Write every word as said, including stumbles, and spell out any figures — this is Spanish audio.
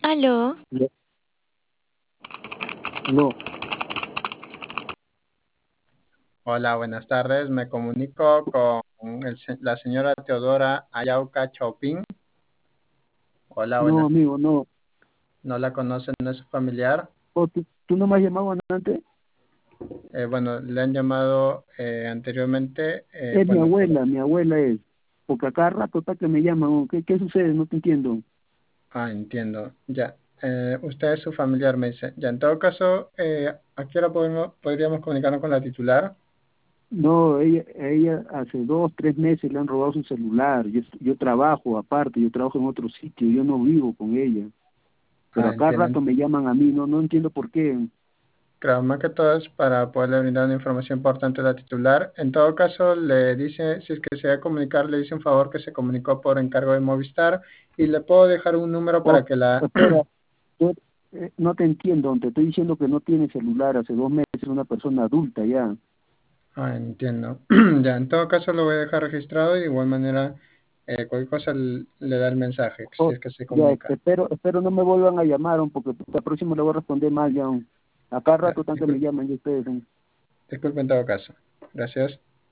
Aló, Ya. No, Hola, buenas tardes. Me comunico con el se- la señora Teodora Ayauca Chaupín. Hola, no, buenas. amigo, no. ¿No la conocen? ¿No es su familiar? Oh, ¿tú, tú no me has llamado antes? Eh, bueno, le han llamado eh, anteriormente. Eh, Es mi bueno, por- abuela, mi abuela es. Porque a cada rato está que me llaman. Oh, ¿Qué, qué sucede? No te entiendo. ah, entiendo. Ya. Eh, usted es su familiar, me dice. Ya, en todo caso, eh, ¿a qué hora podemos- podríamos comunicarnos con la titular? No, ella, ella hace dos, tres meses le han robado su celular. Yo, yo trabajo aparte, yo trabajo en otro sitio, yo no vivo con ella. Pero Ah, a cada entiendo. rato me llaman a mí, no, no entiendo por qué. Claro, más que todo es para poderle brindar una información importante a la titular. En todo caso, le dice, si es que se va a comunicar, le dice un favor que se comunicó por encargo de Movistar y le puedo dejar un número Oh, para que la... espera, yo, eh, no te entiendo, te estoy diciendo que no tiene celular hace dos meses, es una persona adulta ya. Ah, entiendo. Ya, en todo caso lo voy a dejar registrado y de igual manera eh, cualquier cosa l- le da el mensaje, si Oh, es que se ya, comunica. espero, espero no me vuelvan a llamar, ¿no? Porque la próxima le voy a responder mal ya. ¿No? A cada Ya, rato tanto me discul- llaman y ustedes. ¿No? disculpe en todo caso. Gracias.